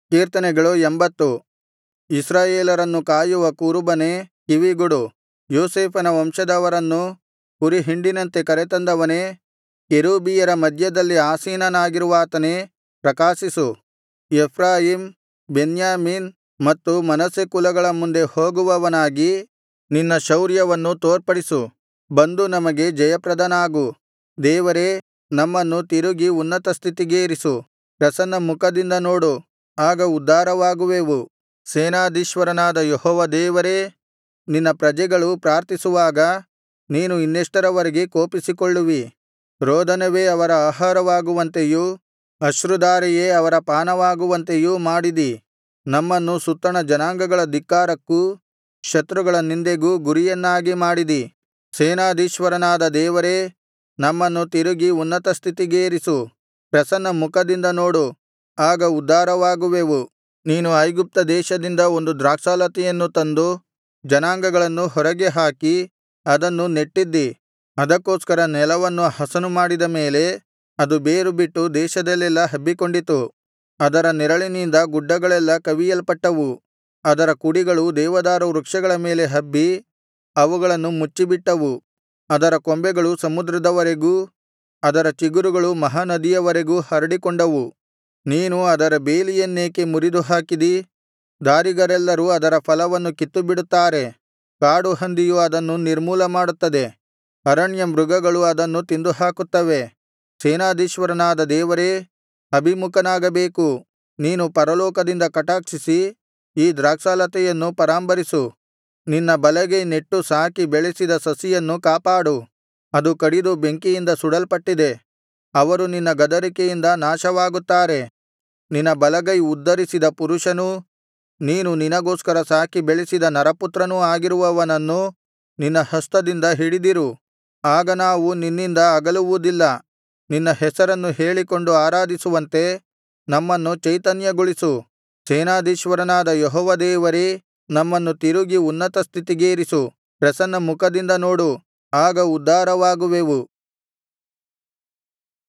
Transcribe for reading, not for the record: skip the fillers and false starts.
ಕೀರ್ತನೆಗಳು 80. ಇಸ್ರಾಯೇಲರನ್ನು ಕಾಯುವ ಕುರುಬನೇ, ಕಿವಿಗೊಡು. ಯೋಸೇಫನ ವಂಶದವರನ್ನು ಕುರಿಹಿಂಡಿನಂತೆ ಕರೆತಂದವನೇ, ಕೆರೂಬಿಯರ ಮಧ್ಯದಲ್ಲಿ ಆಸೀನನಾಗಿರುವಾತನೇ, ಪ್ರಕಾಶಿಸು. ಎಫ್ರಾಯೀಮ್, ಬೆನ್ಯಾಮೀನ್ ಮತ್ತು ಮನಸ್ಸೆ ಕುಲಗಳ ಮುಂದೆ ಹೋಗುವವನಾಗಿ ನಿನ್ನ ಶೌರ್ಯವನ್ನು ತೋರ್ಪಡಿಸು. ಬಂದು ನಮಗೆ ಜಯಪ್ರದನಾಗು. ದೇವರೇ, ನಮ್ಮನ್ನು ತಿರುಗಿ ಉನ್ನತ ಸ್ಥಿತಿಗೇರಿಸು. ಪ್ರಸನ್ನ ಮುಖದಿಂದ ನೋಡು, ಆಗ ಉದ್ಧಾರವಾಗುವೆವು. ಸೇನಾಧೀಶ್ವರನಾದ ಯೆಹೋವ ದೇವರೇ, ನಿನ್ನ ಪ್ರಜೆಗಳು ಪ್ರಾರ್ಥಿಸುವಾಗ ನೀನು ಇನ್ನೆಷ್ಟರವರೆಗೆ ಕೋಪಿಸಿಕೊಳ್ಳುವಿ? ರೋದನವೇ ಅವರ ಆಹಾರವಾಗುವಂತೆಯೂ ಅಶ್ರುಧಾರೆಯೇ ಅವರ ಪಾನವಾಗುವಂತೆಯೂ ಮಾಡಿದಿ. ನಮ್ಮನ್ನು ಸುತ್ತಣ ಜನಾಂಗಗಳ ಧಿಕ್ಕಾರಕ್ಕೂ ಶತ್ರುಗಳ ನಿಂದೆಗೂ ಗುರಿಯನ್ನಾಗಿ ಮಾಡಿದಿ. ಸೇನಾಧೀಶ್ವರನಾದ ದೇವರೇ, ನಮ್ಮನ್ನು ತಿರುಗಿ ಉನ್ನತ ಸ್ಥಿತಿಗೇರಿಸು. ಪ್ರಸನ್ನ ಮುಖದಿಂದ ನೋಡು, ಆಗ ಉದ್ಧಾರವಾಗುವೆವು. ನೀನು ಐಗುಪ್ತ ದೇಶದಿಂದ ಒಂದು ದ್ರಾಕ್ಷಾಲತೆಯನ್ನು ತಂದು ಜನಾಂಗಗಳನ್ನು ಹೊರಗೆ ಹಾಕಿ ಅದನ್ನು ನೆಟ್ಟಿದ್ದಿ. ಅದಕ್ಕೋಸ್ಕರ ನೆಲವನ್ನು ಹಸನು ಮಾಡಿದ ಮೇಲೆ ಅದು ಬೇರುಬಿಟ್ಟು ದೇಶದಲ್ಲೆಲ್ಲಾ ಹಬ್ಬಿಕೊಂಡಿತು. ಅದರ ನೆರಳಿನಿಂದ ಗುಡ್ಡಗಳೆಲ್ಲಾ ಕವಿಯಲ್ಪಟ್ಟವು. ಅದರ ಕುಡಿಗಳು ದೇವದಾರು ವೃಕ್ಷಗಳ ಮೇಲೆ ಹಬ್ಬಿ ಅವುಗಳನ್ನು ಮುಚ್ಚಿಬಿಟ್ಟವು. ಅದರ ಕೊಂಬೆಗಳು ಸಮುದ್ರದವರೆಗೂ ಅದರ ಚಿಗುರುಗಳು ಮಹಾನದಿಯವರೆಗೂ ಹರಡಿಕೊಂಡವು. ನೀನು ಅದರ ಬೇಲಿಯನ್ನೇಕೆ ಮುರಿದುಹಾಕಿದಿ? ದಾರಿಗರೆಲ್ಲರೂ ಅದರ ಫಲವನ್ನು ಕಿತ್ತುಬಿಡುತ್ತಾರೆ. ಕಾಡು ಹಂದಿಯು ಅದನ್ನು ನಿರ್ಮೂಲಮಾಡುತ್ತದೆ, ಅರಣ್ಯ ಮೃಗಗಳು ಅದನ್ನು ತಿಂದುಹಾಕುತ್ತವೆ. ಸೇನಾಧೀಶ್ವರನಾದ ದೇವರೇ, ಅಭಿಮುಖನಾಗಬೇಕು. ನೀನು ಪರಲೋಕದಿಂದ ಕಟಾಕ್ಷಿಸಿ ಈ ದ್ರಾಕ್ಷಾಲತೆಯನ್ನು ಪರಾಂಬರಿಸು. ನಿನ್ನ ಬಲಗೈ ನೆಟ್ಟು ಸಾಕಿ ಬೆಳೆಸಿದ ಸಸಿಯನ್ನು ಕಾಪಾಡು. ಅದು ಕಡಿದು ಬೆಂಕಿಯಿಂದ ಸುಡಲ್ಪಟ್ಟಿದೆ. ಅವರು ನಿನ್ನ ಗದರಿಕೆಯಿಂದ ನಾಶವಾಗುತ್ತಾರೆ. ನಿನ್ನ ಬಲಗೈ ಉದ್ಧರಿಸಿದ ಪುರುಷನೂ ನೀನು ನಿನಗೋಸ್ಕರ ಸಾಕಿ ಬೆಳೆಸಿದ ನರಪುತ್ರನೂ ಆಗಿರುವವನನ್ನು ನಿನ್ನ ಹಸ್ತದಿಂದ ಹಿಡಿದಿರು. ಆಗ ನಾವು ನಿನ್ನಿಂದ ಅಗಲುವುದಿಲ್ಲ. ನಿನ್ನ ಹೆಸರನ್ನು ಹೇಳಿಕೊಂಡು ಆರಾಧಿಸುವಂತೆ ನಮ್ಮನ್ನು ಚೈತನ್ಯಗೊಳಿಸು. ಸೇನಾಧೀಶ್ವರನಾದ ಯೆಹೋವ ದೇವರೇ, ನಮ್ಮನ್ನು ತಿರುಗಿ ಉನ್ನತ ಸ್ಥಿತಿಗೇರಿಸು. ಪ್ರಸನ್ನ ಮುಖದಿಂದ ನೋಡು, ಆಗ ಉದ್ಧಾರವಾಗುವೆವು.